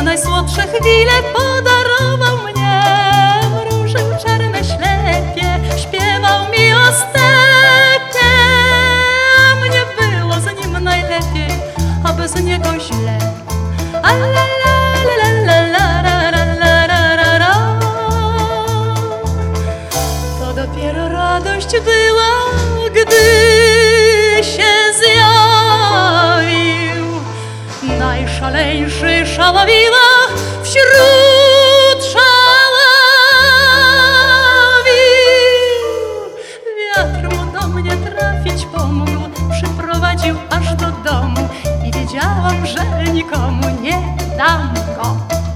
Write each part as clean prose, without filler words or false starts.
najsłodsze chwile podarował mnie. Wróżył czarne ślepie, śpiewał mi o stepie. A mnie było z nim najlepiej, a bez niego źle. A la la la la la la la la la la. To dopiero radość była, gdy się zjawił najszaleńszy szaławila wśród szaławil. Wiatr mu do mnie trafić pomógł, przyprowadził aż do domu i wiedziałam, że nikomu nie dam go.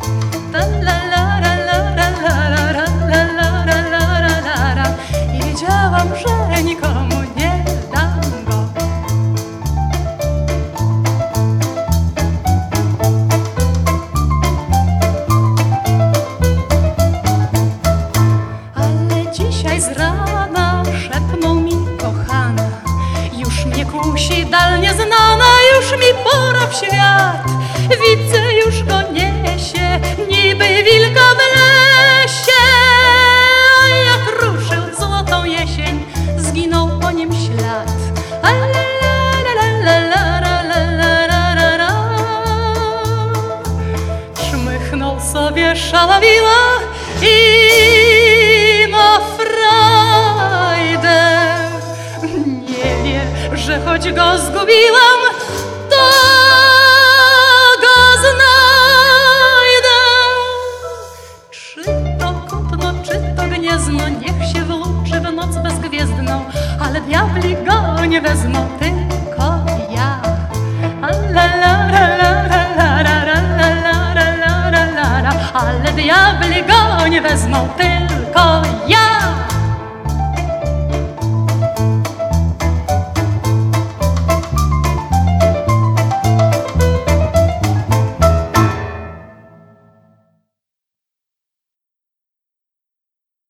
I wiedziałam, że nikomu nie dam go. Ale dzisiaj z rana szepnął mi kochana: już mnie kusi dal nieznana, już mi pora w świat. Widzę, już go niesie, niby wilka w lesie. A jak ruszył złotą jesień, zginął po nim ślad. A la la la la la la la la la. Czmychnął sobie szaławila i ma frajdę. Nie wie, że choć go zgubiłam, to go znajdę. Czy to kotno, czy to gniezno, niech się włóczy w noc bezgwiezdną, ale diabli go nie wezmą, tylko ja. A la la la la la la la la la la la la. Ale diabli go nie wezmą, tylko ja.